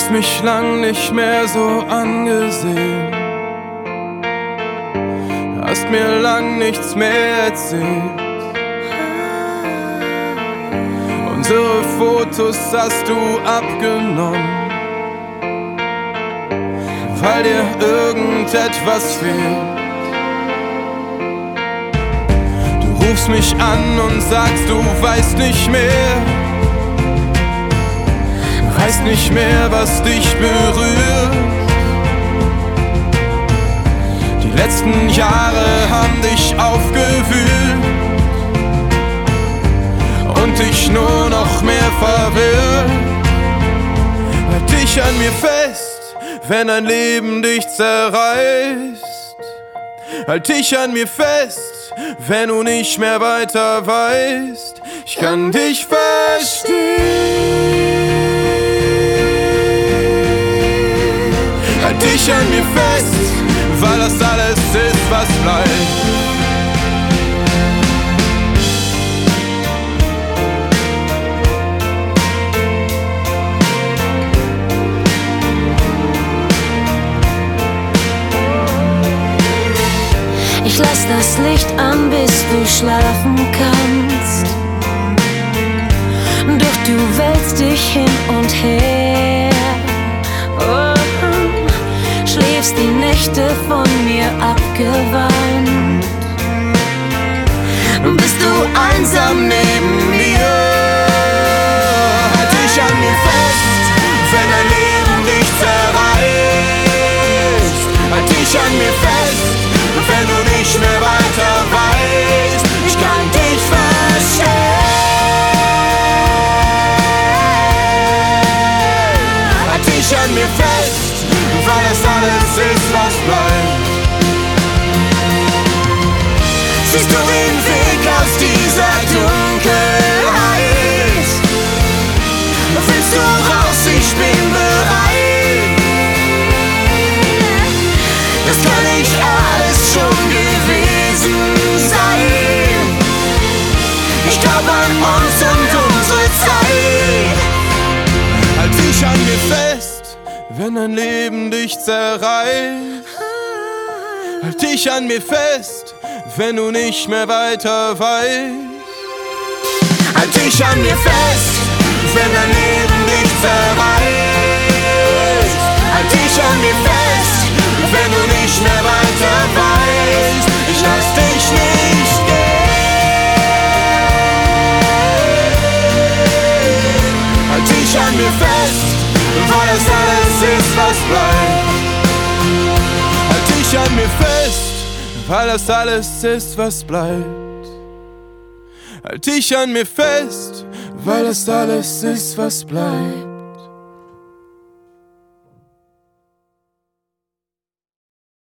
Hast mich lang nicht mehr so angesehen, hast mir lang nichts mehr erzählt. Unsere Fotos hast du abgenommen, weil dir irgendetwas fehlt. Du rufst mich an und sagst, du weißt nicht mehr, weißt nicht mehr, was dich berührt. Die letzten Jahre haben dich aufgewühlt und dich nur noch mehr verwirrt. Halt dich an mir fest, wenn ein Leben dich zerreißt. Halt dich an mir fest, wenn du nicht mehr weiter weißt. Ich kann dich verstehen. Halt dich an mir fest, weil das alles ist, was bleibt. Ich lass das Licht an, bis du schlafen kannst. Doch du wälzt dich hin und her. Oh, schläfst die Nächte von mir abgewandt. Bist du einsam neben mir? Halt dich an mir fest, wenn dein Leben dich zerreißt. Halt dich an mir fest, wenn du nicht mehr weiter weißt. Ich kann dich verstehen. Halt dich an mir fest, weil das alles ist, was bleibt. Siehst du den Weg aus dieser Dunkelheit? Willst du raus? Ich bin bereit. Das kann nicht alles schon gewesen sein. Ich glaub an uns und unsere Zeit. Halt dich an mir fest, wenn dein Leben dich zerreißt. Halt dich an mir fest, wenn du nicht mehr weiter weißt. Halt dich an mir fest, wenn dein Leben dich zerreißt. Halt dich an mir fest, wenn du nicht mehr weiter weißt. Ich lass dich nicht gehen. Halt dich an mir fest, weil das alles ist, was bleibt. Halt dich an mir fest, weil das alles ist, was bleibt. Halt dich an mir fest, weil das alles ist, was bleibt.